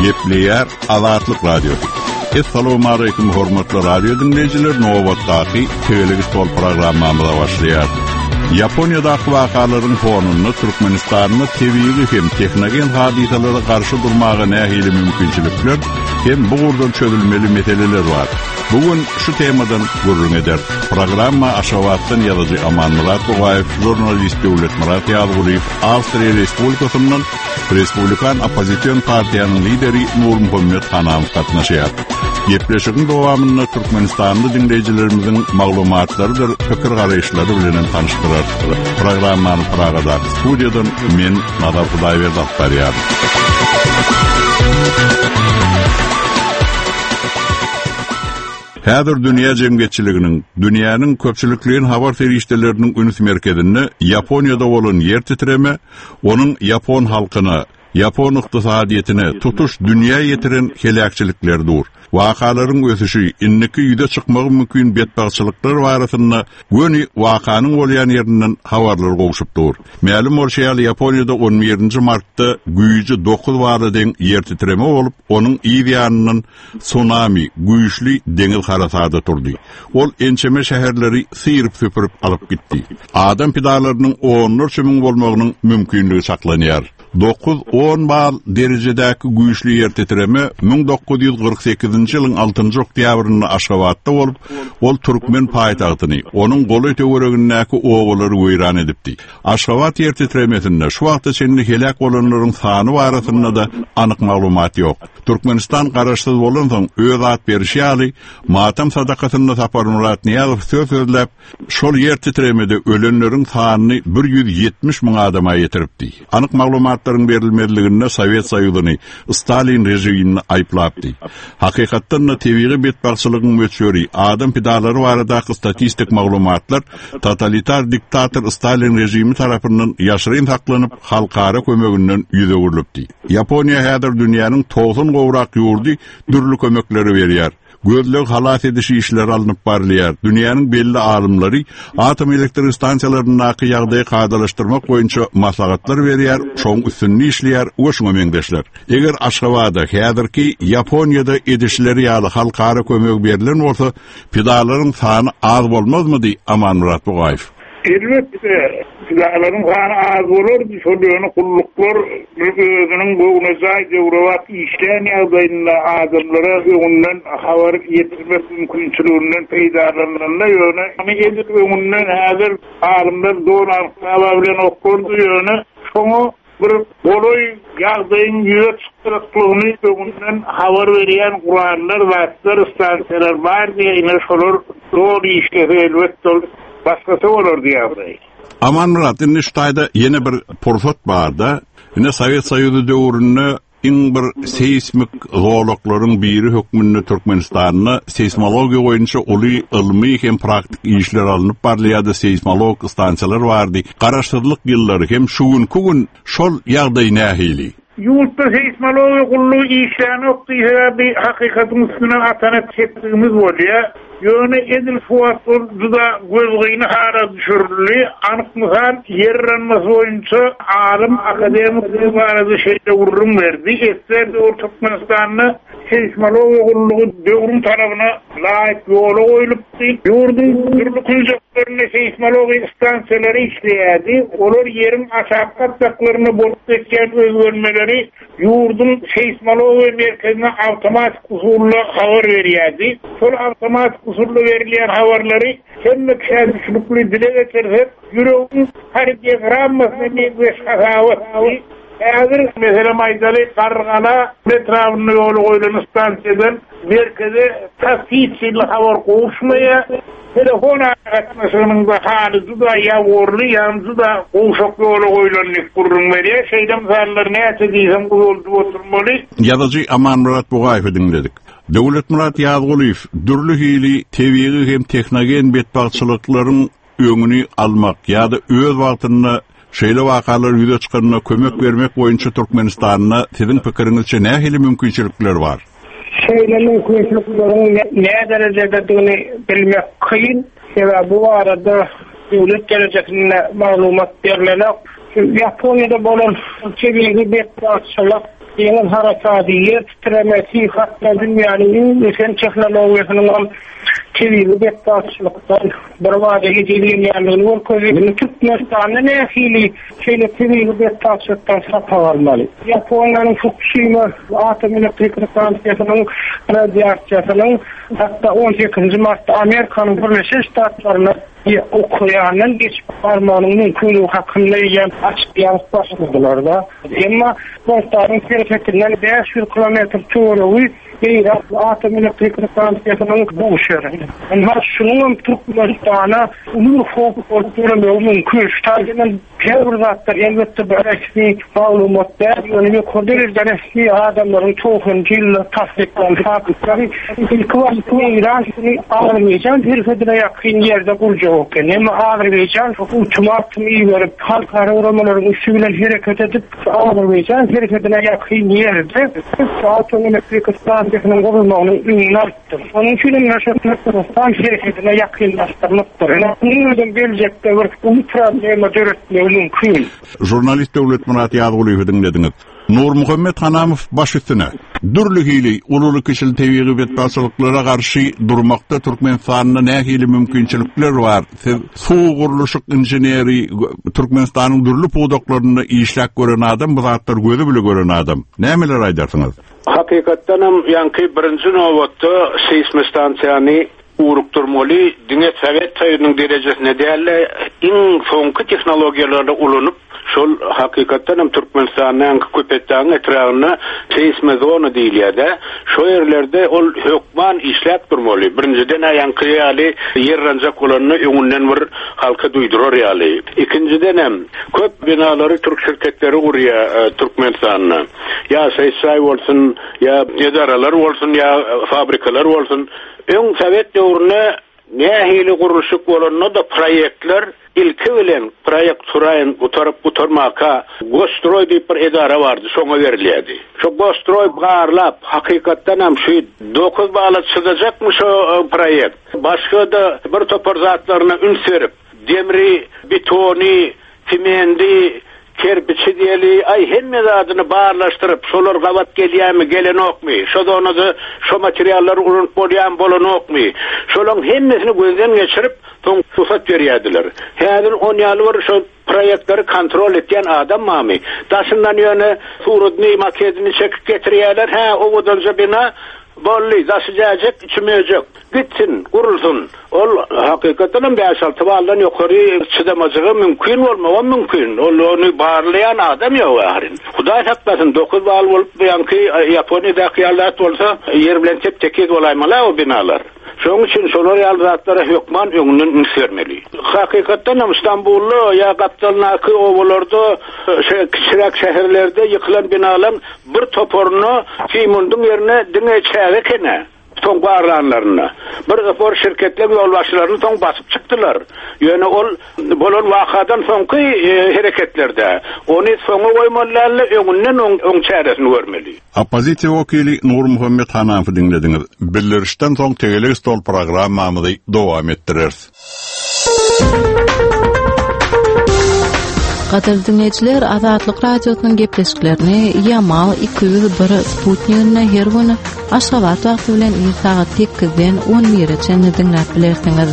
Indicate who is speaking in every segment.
Speaker 1: Gepleyer Azatlyk Radiosu. Assalamu alaykum hormatly radio dinleyijiler. Nowatdaky tegelik tol programmamyza başlaýar. Yaponiýada wakalaryn fonunu Türkmenistanyň tebiigi hem tehnologik hadiselere garşy durmagy nähili mümkinçilikler hem bu gurdan çözülmeli meseleler bar. Bugün şu temadan gurrun eder. Programma Aşgabatdan ýazyjy Amanmurat Bogaýew, jurnalist Döwlet Murat Ýazygoýew, Awstriýa Respublikasynyň Respublikan Opozisiýon partiýanyň lideri Nur Muhammed Hanamow gatnaşýar. Gepleşigiň dowamynda Türkmenistanyň dinleyijilerimiziň maglumatlarydyr, pikir garaýşlary bilen tanışdyrar. Programmany Pragada studiýadan men Nadar Hudaýberdi alýar. Häzir dünýä jemgyýetçiliginiň, dünýäniň köpçülikliğin habar ferişdeleriniň ünüs merkezinde Yaponiýada bolan yer titreme, onuň Yapon halkyna, Yapon ykdysadyetine tutuş dünýä ýetiren helakçyliklerdir. Wakalaryň ösüşi, inniki ýüze çykmagy mümkin betbaçylyklar barasynda göni wakanyň bolýan ýerinden habarlar gowşupdyr. Ma'lum bolýar, Yaponiýada 17 martda güýji 9 baradaň yer titreme bolup, onuň ýerýanynyň tsunami, güýçli deňiz harasady turdy. Ol ençeme şäherleri syryp süpürüp alyp gitdi. Adam pidalarynyň 10 min bolmagynyň mümkinligi saklanýar. 9-10 bal derejedäki güýçli yer titreme 1948-nji ýylyň 6-njy oktýabrynda Aşgabatda bolup, ol Türkmen paýtagtyny, onuň goly töweregindäki oglary weýran edipdi. Aşgabat yer titremesinde şu wagtda çenli helak bolanlaryň sany barasynda da anyk maglumat ýok. Türkmenistan garaşsyz bolan soň öz at berişýäli, matam sadakatyny tapar Murat Niýazow sözlep, şol yer titremede ölenleriň sanyny 170 000 adama ýetiripdi. Anyk maglumatlaryň berilmediliginde Sowet Soýuzyny, Stalin rejimini aýplapdy. Hakykatdan da tebiigi betbaçylygyň möçüri, adam pidalary baradaky statistik maglumatlar totalitar diktator Stalin rejimi tarapyndan ýaşyryn saklanyp, halkara kömeginden ýüze gurilipdi. Yaponiýa häzir dünýäniň 90 gowrak ýurdy dürli kömekleri berýär. Gözlük halat edişi işler alınıp barlıyar. Dünyanın belli alımları atom elektrik stansiyalarındaki ýagdaýy kaydalaştırmak boýunça maslahatlar berýär, şoň üstünni işleýär, oşuňa meňdeşler. Eger Aşgabada häzirki Yaponiýada edişleri ýaly halkara kömek berilen bolsa, pidalaryň sany az bolmazmydy? Amanmurat Bogaýew.
Speaker 2: Elbette, silahların kanı az olur, şöyle kulluklar, özünün boğunacağı devravat işleyen yağdayında adımlara ondan haber getirmek mümkünçülüğünden peydalarlarına yöne. Ama edip ondan hazır alimler doğru anıqlabilen okurdu yöne. Şonu bir oloy yağdayın yüze çıktırıklığını ondan haber veriyen kurallar, vasıtlar, istansiyalar var diye yine şolur doğru işleri elbette olur. Başkası olur diýär.
Speaker 1: Amanmurat, indi ştaýda ýene bir pursat barda, ine Sowet Soýuzy döwründe iň bir seismik zoolaklaryň biri hökmünde Türkmenistanyna seismologiýa boýunça uly ilmi hem praktik işler alınıp barlýardy, seismolog stansiýalar bardy. Garaşsyzlyk ýyllary hem şugunky gün şol ýagdaý nähili?
Speaker 2: Ýurtda seismologiýa gully işler nokdaýy, bir hakykatyň üstüne atanat çekdigimiz bolýar. Yöne edil fuatlar juda gözgüýni hara düşürli, anyk mysal ýerrenmesi boýunça alim akademik barada şeýle urrun berdi. Etserde o Türkmenistanyň seismologiýa gullugy döwrün tarabyna laýyk ýola goýulypdy. Ýurdun türlü künjeklerine seismologiýa stansiýalary işleýärdi. Olar ýeriň aşağı taklaryny bolup geçen özgörmeleri ýurdun seismologiýa merkezine awtomatik usulla habar berýärdi. Şol awtomatik usulla verilen haberleri hemme kişilikli dile getirip yüreğin her diagrammasını bir şahavatı Häzir mesela maýdaly Gargala metrowyny ýoly goýulan stansiýadan merkeze tasdiqli habar gowşmaýa telefon aratmasynyň da haly juda ýagorly, juda gowşak ýoly goýulan gurrun berýär. Şeýdem zallar näçe diýsem boldy oturmaly.
Speaker 1: Ýazyjy Amanmurat Bogaýew dinledik. Döwlet Murat Ýazygoýew dürli hili tebiigi hem tehnologik betbaçylyklaryň öňüni almak ýa-da öz wagtynda şeýle wakalar ýüze çykanyna kömek bermek boýunça Türkmenistanyna siziň pikiriňizçe nähili mümkinçilikler bar?
Speaker 2: Şeýle mümkinçiliklerin näme derejede digini bilmek kyn. Sebäbi bu arada döwlet derejesinde maglumat berilmek. Yaponiýada bolan tebiigi betbaçylyk Yeni harekatı yer titremesi hatta dünyanın en teknolojisinin çeviri bektaşlıktan bırvada geceliğin yanını ol közünü Türkmenistan'ın ehili şeyle çeviri bektaşlıktan satın almalı. Japonya'nın Fukushima atom elektrik santralının radyasyasının hatta 18. Mart'ta Amerika'nın Birleşik Ştatları'na okuyanın geçip parmağının mümkünlüğü hakkında açıklayan başladılar da. Ama Bonstad'ın serfetinden 500 kilometre çoğuluğu Irak atom elektrik santralının boşarı. Ama şunun Türkmenistan'a ulur fokus oluşturulması mümkün. Ştargının teröristler elbette böyle malumatlar yönünü koyduğunuzda resmi adamların çoğuncuğuyla tasdikten fakirleri ilk vakti İran şunu Azerbaycan herifedine yakın yerde kuracak. Ama Azerbaycan ultimatum iyi verip halkara uğramaların üstüyle hareket edip Azerbaycan herifedine yakın yerde atom elektrik santralının kurulmasının ününü arttır. Onun için Türkmenistan hareketine yakınlaştırmaktır. Bunun gelecekte bir probleme dönüşmesi mümkün.
Speaker 1: Jurnalist Devlet Murat Yazguliyev'i dinlediniz. Nur Muhammed Hanamov baş üstüne dürlü hili ululu kişil teviği betbaşılıklara karşı durmakta Türkmenistan'da ne hili mümkünçülükler var. Suğu kuruluşuk injineri Türkmenistan'ın dürlü puğdoklarında işlek gören adam, bu saatler gözü bile gören adam. Ne emeler aydarsınız?
Speaker 3: Hakikaten yankı birinci novatta seismistansiyanı urukturmalı, Dünya Sovet Soyunu'nun derecesine değerli en sonki teknolojiyalarda ulunup şol hakikaten Türkmenistan'ın köpettiğinin etrafına seismozonu değil ya da şu yerlerde ol hükman işlep durmalı. Birinciden yankı yali yer rancak olanını önünden bir halka duydurur yali. İkinciden köp binaları Türk şirketleri oraya Türkmenistan'ına. Ya SSI olsun, ya idaralar olsun, ya fabrikalar olsun. Ön Sovet dövrüne nehili kuruluşuk olanına da proyektler ilki bilen proyekt surayın utarmaka Gostroy deyip bir idara vardı, şona veriliydi. Şu Gostroy bağırlap, hakikatten hem şu 9 bağlı çıkacakmış o proyekt. Başka da bir topar zatlarına ün serip, demri, betoni, simendi, kerpiçi diyeli, ay hemme adını bağırlaştırıp, şolar gavat geliyemi, gelen okmi, şu da onu da, şu materyalları unutup bolyan bolon okmi, şolan hemmesini gözden geçirip, son susat veriyadiler. Headin 10 yılı var, şu proyektleri kontrol etken adam mami. Daşından yönü, surudni, makedini çekip getiriyorlar, o odanca bina, bolli, daşıcacak, içmeyecek. Gitsin, kurulsun. Ol hakikaten 5-6 baldan yukarı çıdamacağı mümkün olmağı mümkün. Onu bağırlayan adam yok yarin. Huday saklasın, 9 bal olup yankı Japonya'daki yerler olsa yer bilen tep-tekit olaymalar o binalar. Şunun için solar yalzatlara hükman önünün vermeli. Hakikaten İstanbul'lu ya Kaptalnaki ovalarda küçük şehirlerde yıkılan binaların bir toporunu Timund'un yerine dine çeyrek son bağıranlarına. Bir rapor şirketler yolbaşlarını son basıp çıktılar. Yani ol bolon vakadan sonki hareketlerde. Onu sonu koymalarla önünden ön çaresini görmeli.
Speaker 1: Opozisiya vakili Nur Muhammed Hanam'ı dinlediniz. Bildirişten son Tegelik Stol programımızı devam ettiririz.
Speaker 4: Qadir dinleyiciler, Azatlyk Radiosynyň gepleşiklerini Yamal 201 Sputnik'ne her gün Aşgabat wagty bilen saat 8-den 11-e dinläp bilersiňiz.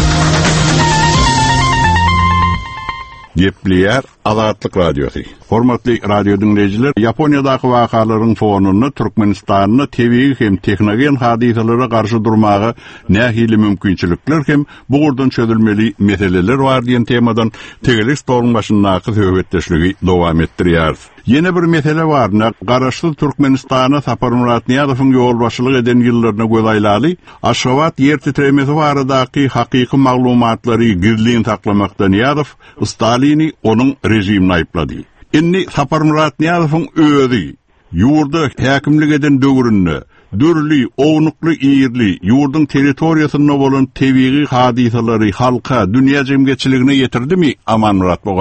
Speaker 1: Gepliyer Azatlyk Radiosu. Hormatly radio dinleyijiler, Japonya'daky wakalaryň fonuny Türkmenistan'da tebii hem tehnologik hadiselere karşı durmagy nähili mümkinçilikler hem bu gurdan çözülmeli meseleler var diýen temadan Tegelik Stol'un başyndaky söhbetdeşligi dowam etdirýär. Yine bir mesele var. Garaşly Türkmenistan'a Sapar Murat Niyazowyň ýolbaşçylyk eden ýyllaryna göz aýlaly, Aşgabat ýer titremesi baradaky hakyky maglumatlary gizliň saklamakda Niyazow Stalin'i onuň rejimini aýplady. Inni Sapar Murat Niyazowyň özi ýurda häkimlik eden döwründe dürli, ownukly ýerli ýurdyň territoriýasyna bolan tebii hadiselary halka, dünýä jemgyýetçiligine ýetirdimi Aman Murat Bogaýew?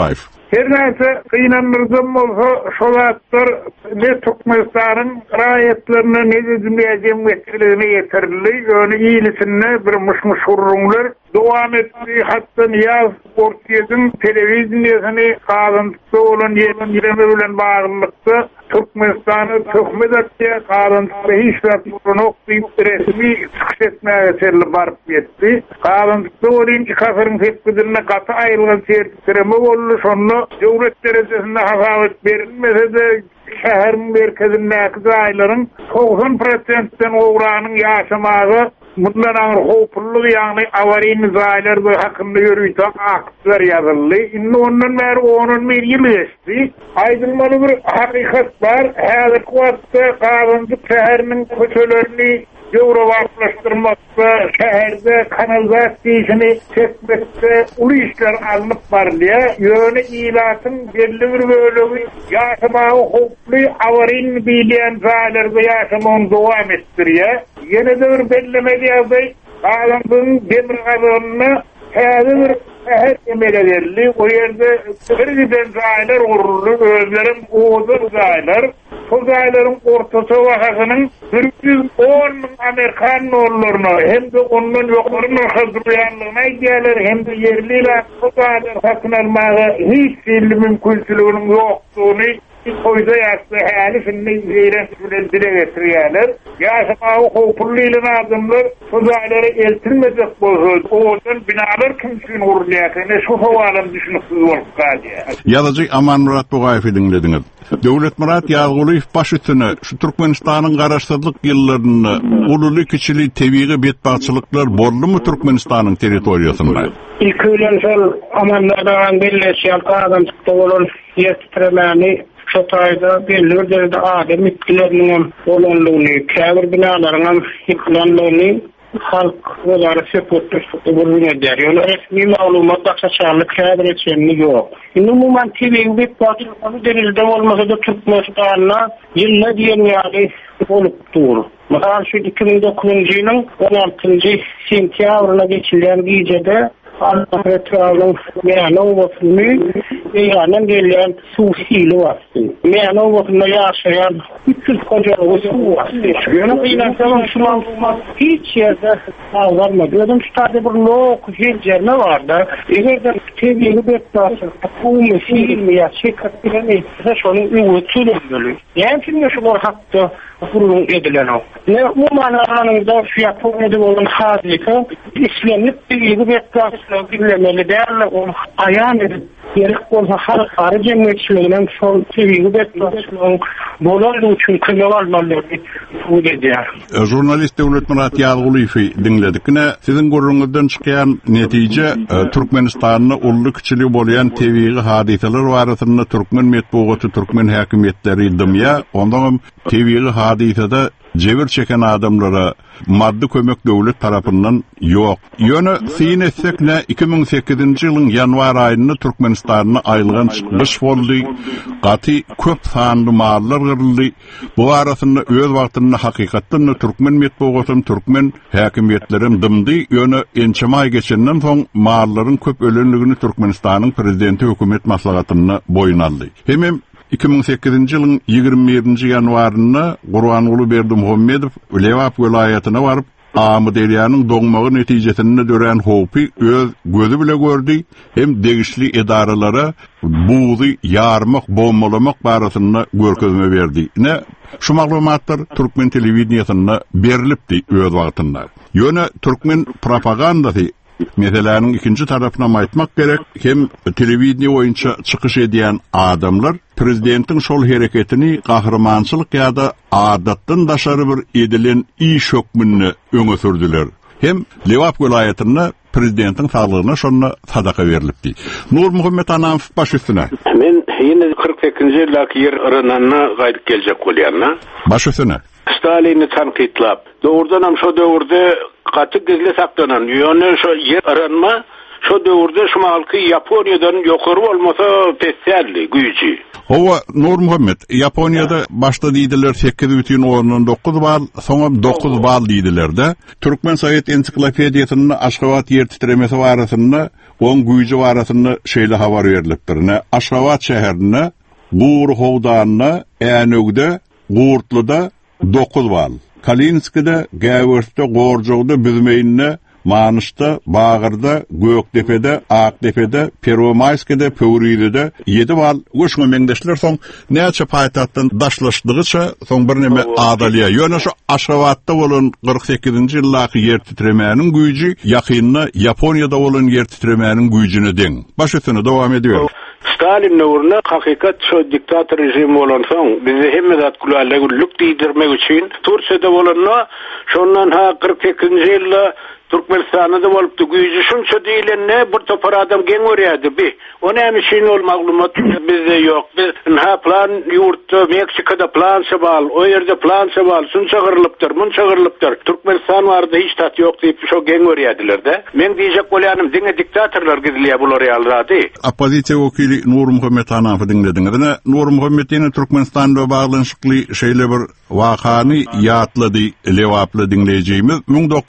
Speaker 2: Her näse kıynanırdım bolsa şolatlar ne Türkmenistan'ın rayetlerine ne düzmeyeceğim etkilerini yeterli. Öyle iyilisine bir muşmuşurrunlar devam etti. Hatta Niyaz Ortiyaz'ın televizyonunu kazantıkta olan yerine bilen bağlılıkta Türkmenistan'ı töhmet ettiği kazantıkta hiç rapporunu okuyup resmi çıkış etmeye serili barıp yetti. Kazantıkta olayınca kasırın tepkidirine katı ayrılan sertitireme oldu. Sonra devlet derecesinde hasabet verilmese de şehir merkezindeki ayların 90%'den oğranın yaşamağı bundan ağır hopullu yani avari nizaylar da hakkında yürüyte aktlar yazıldı. Şimdi ondan beri 11 yıl geçti. Aydınmalı bir hakikat var. Hazır kuvatta Kazandık şehrinin kötülerini Eurovarplaştırmakta, şehirde kanalizasyonu çekmekte ulu işler alınıp var diye yönü ilatın belli bir bölümü yaşamağı hoplu avarin bilen zahilerde yaşamağını devam ettiriyor. Yine de bir belleme diye Kazandığın demir kazanını hazır bir şehir emelederli. O yerde giden zahiler olurlu, özlerin oğuzur zahiler. O zahilerin ortası vakasının 110 Amerikan oğullarına hem de onun yoklarının hazırlayanlığına gelir hem de yerliyle o zahiler hakkın almağı hiç filmi mümkünsülüğünün yoktuğunu koyda yaşlı hali şimdi zeyren dile getiriyorlar. Yaşamağı hopurluğuyla adımlar sözahları eltilmeyecek bozuldu. Oğuzdan binalar kimsin uğurlayakını şu havalım düşünüksüz olup kaldı.
Speaker 1: Yazıcı Aman Murat Bugayev'i dinlediniz. Devlet Murat Yağguluyev baş üstüne şu Türkmenistan'ın garaşsızlık yıllarını ululu kiçili tebiği betbaçılıklar borlu mu Türkmenistan'ın teritoriyasında?
Speaker 5: İlk öyle sol Amanlardan birleşen Kazandık'ta olan yer titremeni Şotayda belli derecede adem etkilerinin olanlığını, kâvir binalarının yıkılanlığını halk oları sepottur bulun eder. Yani resmi malumat aksaçarlık kâvir etkenliği yok. Umuman TV'yi betbaçılıkları denizde olmasa da Türkmenistan'la yılına diyen yani olup durur. Mesela şu 2009 yılın 16. sentyavrına geçilen gecede Antakya'nın meyana ovasını meyana gelen su sili vastı. Meyana ovasında yaşayan 300 kocalı su vastı. Yani inançların şu an hiç yerde varmadı. Dedim şu tabi bir lok hilcerme vardı. Eğer de TV'yi beklersin, bu meşil ya şirketlerini şunu üretülür böyle. Yani şimdi şu var hakkı kurulun edilen o. Ne bu manalarında fiyatı edip olan hadika İslamlık TV'yi beklersin. Birlemeli değerli onu ayağın edip gerek olsa halkları cemiyetçiliğinin sol TV'yi beklersin. Bolarlı için kıymal almaları bu dedi ya.
Speaker 1: Jurnalist Devlet Murat Yağguliyev'i dinledik. Sizin görünüzden çıkan netice Türkmenistan'ın ullu kiçili bolayan TV'yi hadiseler varasında Türkmen metbuatı, Türkmen hakimiyetleri dımya. Ondan TV'yi hadisede cevir çeken adamlara maddi kömek devlet tarafından yok. Yönü siyin etsek ne 2008 yılın yanvar ayında Türkmenistan'ına ayrılan çıkış oldu. Katı köp sanlı mallar kırıldı. Bu arasında öz vaktinde hakikatten Türkmen metbuatın, Türkmen hakimiyetlerin dımdı. Yönü ençemay geçenden son malların köp ölünlüğünü Türkmenistan'ın prezidenti hükümet maslahatına boyun aldı. Hemen 2008 yılın 21. yanvarında Kur'an-ulu Berdi Muhammedov Levap vilayetine varıp Amı Deryanın doğmağı neticesinde dören hopi öz gözü bile gördü. Hem değişli idarelara buğdu, yarmak, bombalamak barasında görkezme verdi. Şu malumatlar Türkmen televizyonuna berilipdi öz vaktinde. Yöne Türkmen propagandası meselenin ikinci tarafına aytmak gerek. Hem televizyon oyunca çıkış ediyen adamlar prezidentin şol hareketini kahramançılık ya da adattan daşarı bir edilen iş hükmünü öne sürdüler. Hem Levap vilayetinde prezidentin sağlığına şonuna sadaka verilipdi. Nur Muhammed Anam baş üstüne.
Speaker 3: Men yine 48. yıldaki yer arananına gayret gelecek olayanına.
Speaker 1: Baş üstüne.
Speaker 3: Stalin'i tankitlap. Doğrudan hem şu dövrde katı gizli saklanan. Yani şu yer aranma şu dövrde şu halkı Japonya'dan yukarı olmasa pesselli, gücü.
Speaker 1: Ova Nur Muhammed, Japonya'da başta deydiler 8,9 bal, sonra 9 bal deydiler de. Türkmen Sovet Ensiklopediyasının Aşgabat yer titremesi arasında on güýji barasyny şeýle habar berilipdir. Aşgabat şäherine, Guur howdanyna, Änögde, Guurtluda 9 bal. Kalinskide, Gäwürtde, Gorjogda, Büzmeýinde, Manışda, Bağırda, Gökdepede, Akdepede, Pervomayskede, Pöwrüýede 7 bal. Goşma meňdeşler soň näçe paýtatdan daşlaşdygyça soň bir neme adalya. Ýöne şu Aşgabatda bolan 48-nji ýyllaky ýer titremäniň güýji ýakynna Ýaponiýada bolan ýer titremäniň güýjüne deň. Baş üstüne dowam ediyor.
Speaker 3: Stalin nuruna hakikat şu diktatör rejimi olan soň bizi hemme kulalla gulluk diýdirmek üçin Türkiýede bolanna şondan 48-nji ýylda Türkmenistan'da bolup da güýji şunça diýilenne bir topar adam geň görýärdi bi. Ona hem şeýle ol maglumat bizde ýok. Biz plan ýurtda Meksikada plan şabal, o ýerde plan şabal, şunça gyrlypdyr, munça gyrlypdyr. Türkmenistan barda hiç tat ýok diýip şo geň görýärdiler-de. Men diýjek bolýanym diňe diktatorlar gidilýär bular ýalrady.
Speaker 1: Opozisiýa wekili Nur Muhammed Hanafi dinlediňizne. Nur Muhammed'in Türkmenistan'da baglanşykly şeýle bir wakany ýatlady, lewaply dinleýjimiz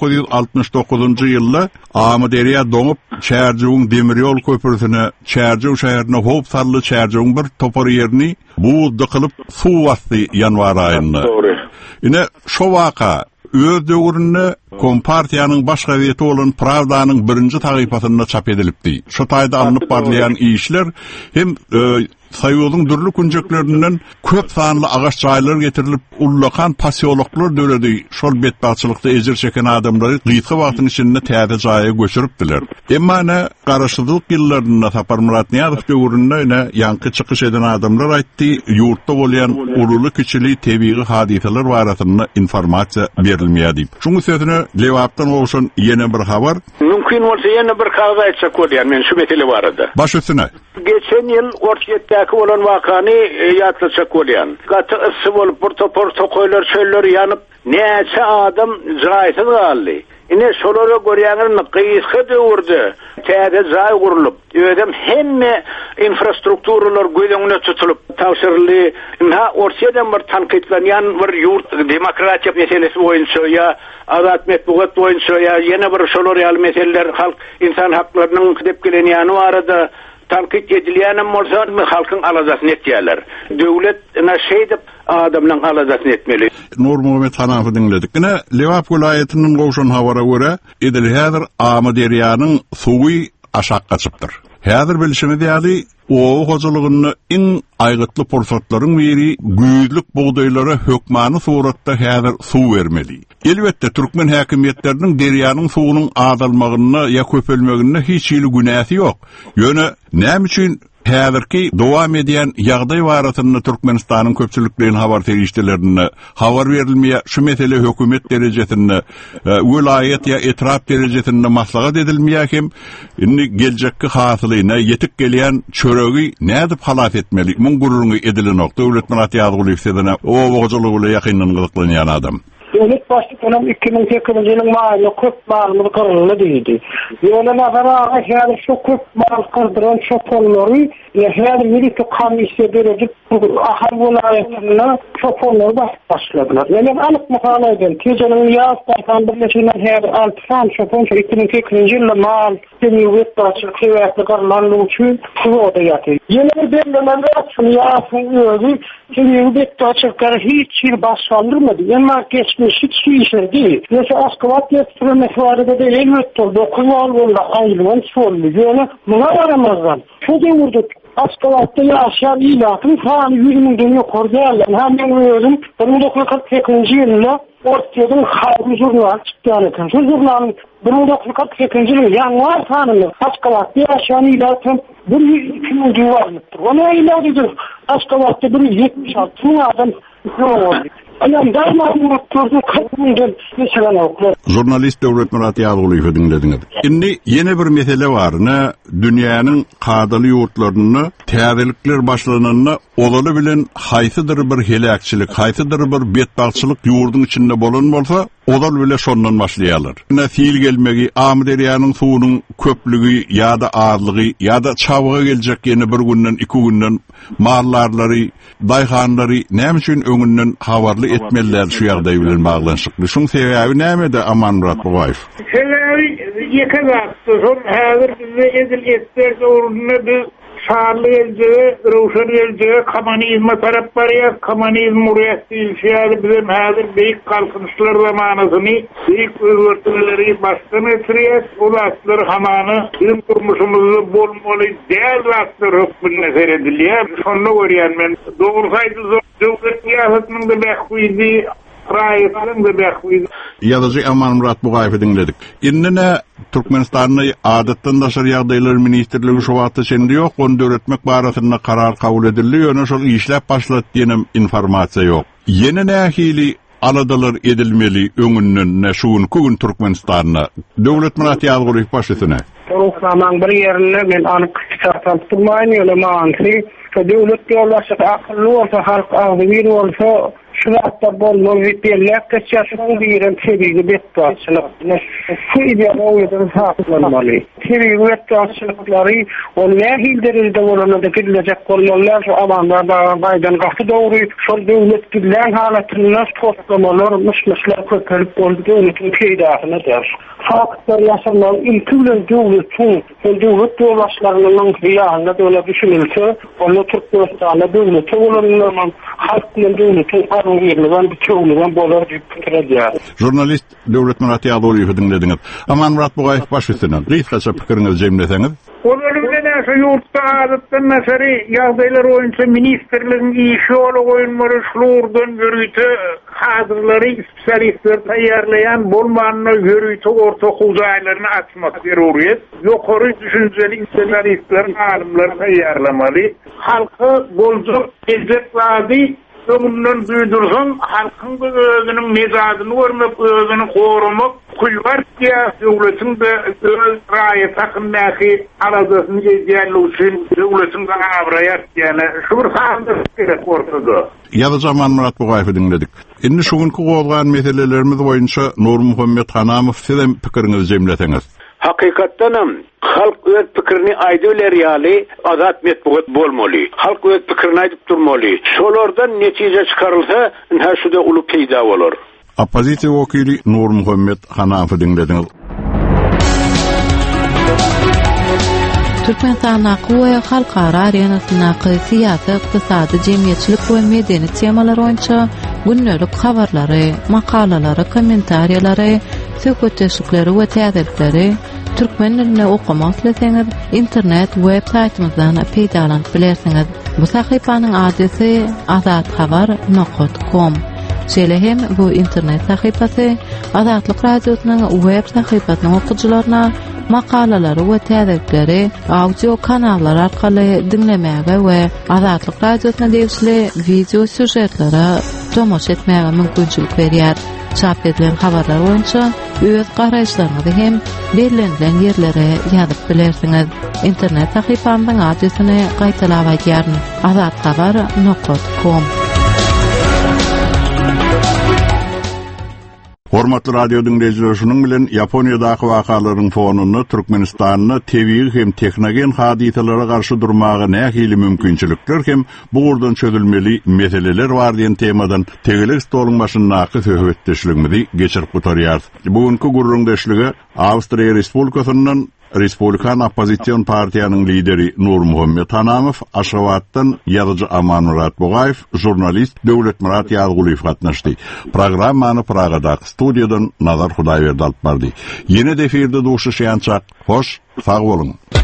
Speaker 1: 1969-njy ýylda Amderiýa doňup Çärjüň demir ýol köprüsine Çärjüň şäherine hop sarly Çärjüň bir topar ýerini bu dıkılıp suw bastı ýanwar aýynda. Ine şo waka öz döwründe Kompartiýanyň başga weti bolan Pravdanyň birinji tagypasyna çap edilipdi. Şo taýda alınıp barlayan işler hem Soýuzyň dürli kunjaklerinden köp sanly agaç çaýlar getirilip ullakan pasiýoloklar döredi. Şol betbaçylykda ejir çeken adamlary gyýtgy wagtyň içinde täze jaýa göçüripdiler. Emma garaşsyzlyk ýyllaryna Sapar Murat Niýazow döwründe ýanky çykyş eden adamlar aýtdy, ýurtda bolýan uruly kiçili tebii hadiseler barasynda informasiýa berilmeýär diýip. Şuňy sözüne lewapdan bolşan ýene bir habar.
Speaker 3: Mümkin bolsa ýene bir kaza etjek bolýar, men şu mesele barada.
Speaker 1: Baş üstüne.
Speaker 3: Geçen ýyl Orçetdäki bolan wakany ýatlaçak bolýan. Gaty ysy bolup bir topar tokoýlar çöller ýanyp näçe adam jaýsyz galdy. Ine şolara görýänler gyýysy döwürde täze jaý gurulyp, ödem hemme infrastrukturalar göýdeňine tutulup, tawsirli Orçetden bir tanqidlanýan bir ýurt demokratiýa meselesi boýunça ýa azat metbugat boýunça ýa ýene bir şolar ýaly meseleler halk insan haklarynyň dep gelenýäni barada tanqid edilýänem bolsa halkyň alajasyny etýärler. Döwlet näşeýdip adamlaryň alajasyny etmeli.
Speaker 1: Nur Muhammed Hanafi dinledik. Lewap vilayatynyň gowşan habara görä, edil häzir Amderiýanyň suwy aşak gaçypdyr. Häzir bilişimiz ýaly o hojalygyny iň aýgytly pursatlaryň biri güýzlük bugdaýlara hökmany suratda häzir suw bermeli. Elbetde Türkmen häkimetleriniň derýanyň suwunyň azalmagyna ýa köpelmegine hiç ýyly günäsi ýok. Ýöne näme üçin häzirki dowam edýän ýagdaý barasyny Türkmenistanyň köpçülikliğin habar terişdelerine habar berilmeýär. Şu mesele hökümet derejesinde, vilayet ýa etraf derejesinde maslahat edilmeýär hem indi geljekki hasylyna ýetip gelýän çöregi nädip halat etmeli? Muň gururuny edilen nokta Döwlet Muratyýazow ýükselene o wagtlygy bilen ýakyndan gyzyklanýan adam.
Speaker 5: Devlet başlygynyň 2008-nji ýylyň maýyna köp malyny kyrgyny diýdi. Ýöne nazara aýan şu köp mal kyrdyran şoponlary ýa-da ýeri komissiýa berejek ahar welaýatyna şoponlar başladylar. Ýene anyk muhala eden tejeniň ýa-da birleşigler her altsan şopon 2008-nji ýylda mal temiyet başlyk hewetli garlanlyk üçin şuwada ýaty. Ýene bir bellemende şunu ýa-da ýözi temiyet başlyklary hiç ýer başlandyrmady. Ýene hiç işler değil. Mesela Aşgabat yetiştirmek vardı da elbette 9 yıl boyunca ayrılan sorulu. Yani buna varamazlar. Şu devirde Aşgabat'ta yaşayan ilatın falan 100.000'den yukarı değerler. Hemen özüm 1948 yılında Ortadan Harbi Jurnal çıktı. Şu jurnalın 1948 yılında yanvar tanımı Aşgabat'ta yaşayan ilatın 1.000 varlıktır. Ona ilatidir. Aşgabat'ta 1.76 adam oldu.
Speaker 1: Jurnalist Döwlet Muratyýazow dinlediňiz. Indi ýene bir mesele bar. Dünýäniň kadaly ýurtlaryny täzelikler başlananyna olaly bilen haýsydyr bir helakçylyk, haýsydyr bir betbaçylyk ýurduň içinde bolan bolsa, olaly bilen şondan başlaýarlar. Fiil gelmegi, Amderiýanyň suwunyň köplügi ýa-da azlygy ýa-da çabyga geljek ýene bir günden, 2 günden mallarlary, daýhanlary näme üçin öňünden habarly etmeliler şu ýagdaý bilen baglanşykly. Şuň sebäbi näme de Aman Murat Bogaýew?
Speaker 2: Sebäbi Şoňa ýeke zatdy. Şol häzir bizde edil etler döwründe biz şarly elje, rowşan elje, kommunizme tarap barýar, kommunizm urýasy bizim häzir beýik kalkynşlar zamanyny, beýik özgörtmeleri başdan geçirýär. Olaslar hamany bizim turmuşymyzda bolmaly däl zatlar hökmüne seredilýär. Şonu görýän men. Dogry aýdyl, döwlet ýasatynyň da bähwidi
Speaker 1: Ýazyjy Aman Murat Bugaýewy dinledik. Innene Türkmenistanyň adatdan daşar ýagdaýlar ministrligi şu wagtda şeňde ýok, onu döretmek barasynda karar kabul edildi, ýöne şol işläp başlat diýen informasiýa ýok. Ýene nähili aladalar edilmeli öňünden näşuňky gün Türkmenistanyna döwlet Murat ýalygy başlygyna.
Speaker 5: Programmaň bir ýerinde men anyk çıkartan durmaýyn, ýöne maňky döwlet ýoldaşlygy akylly bolsa, halk agdyr bolsa, şuratda bolmaly diýerler, geçýärsiň bilen tebigi betdaşlyk. Şu ideologiýadan saklanmaly. Tebigi betdaşlyklary ol nähilderinde bolanda gidilecek bolmalar, şu amanlar da baýdan gaqty dogry, şol döwlet bilen halatyny toplamalar, müşmüşler köpelip boldy, döwletin peýdasyna der. Faktlar ýaşanan ilkilen döwletin, döwlet ýoldaşlarynyň ýahyna döwlet düşünilse, onu Türkmenistana döwleti bolanlar, halk bilen döwletin
Speaker 1: Jurnalist Döwlet Murat Ýalygy dinlediňiz. Aman Murat Bugaýew başlygynyň gysgaça pikiriňizi jemleseňiz.
Speaker 2: Onuň näse ýurtda adatdan näseri ýagdaýlar boýunça ministrligiň işi ol goýulmary şuurdan görüýte hazırlary spesialistler taýýarlaýan bolmanyny görüýte orta huzaýlaryny açmak zeruriýet. Ýokary düşünjeli spesialistler, alimler taýýarlamaly. Halky boljak ezetwady ömründen büyüdürsen, halkın da özünün mezadyny görmek, özünü korumak, kuyvar döwletin de raýat hakyndaky aladasyny ýerli üçin döwletin de abraýat ýani şu bir halda gerek ortada.
Speaker 1: Ýa-da Aman Murat Bugaýewy dinledik. Indi şuňky gowulgan meselelerimiz boýunça Nur Muhammed Hanamow sizem pikiriňizi jemleseňiz.
Speaker 3: Hakykatdanam halk öz pikirini aýdylar ýaly azat metbugat bolmaly. Halk öz pikirini aýdyp durmaly. Şolardan netije çykarylsa, näşede uly peýda bolar.
Speaker 1: Opozisiýa wekili Nur Muhammed Hanamow dinlediňiz.
Speaker 4: Türkmenistanyň we halkara arenasyna syýasy, ykdysady, jemgyýetçilik we medeniýet temaları boýunça günnelik habarlary, makalalary, kommentariýalary, söhbetleşikleri we täzelikleri türkmen diline okumak isteseňiz, internet web saytymyzdan peýdalanyp bilersiňiz. Bu sahypanyň adresi azathabar.com. Şeýle hem bu internet sahypasy Azatlyk radiosynyň web sahypasynyň okuwçylaryna makalalary we täzelikleri audio kanallary arkaly dinlemäge we Azatlyk radiosyna degişli video süjetlere tomoş etmäge mümkinçilik berýär. Çap edilen habarlar boýunça öz garaýşlaryňyzy hem belirlenen ýerlere ýazyp bilersiňiz. Internet sahypamyň adresini gaýtalap aýdýaryn: azathabar.com.
Speaker 1: Hormatly radio dinleyijiler, şunun bilen Ýaponiýadaky wakalaryň fonuny Türkmenistanyny tebii hem teknogen hadiselere garşy durmagy nähili mümkinçilikler hem bu gurdan çözülmeli meseleler bar diýen temadan tegelik stoluň başyndaky söhbetdeşligimizi geçirip oturýar. Bugünkü gurrundaşlygy Awstriýa Respublikasynyň Respublikan Opozisiýon partiýanyň lideri Nur Muhammed Hanamow, Aşgabatdan ýazyjy Aman Murat Bugaýew, jurnalist Döwlet Murat Ýalygy gatnaşdy. Programmany Pragadaky studiýadan Nazar Hudaýberdi alyp bardy. Ýene eferde duşuşýançak, hoş, sag bolun.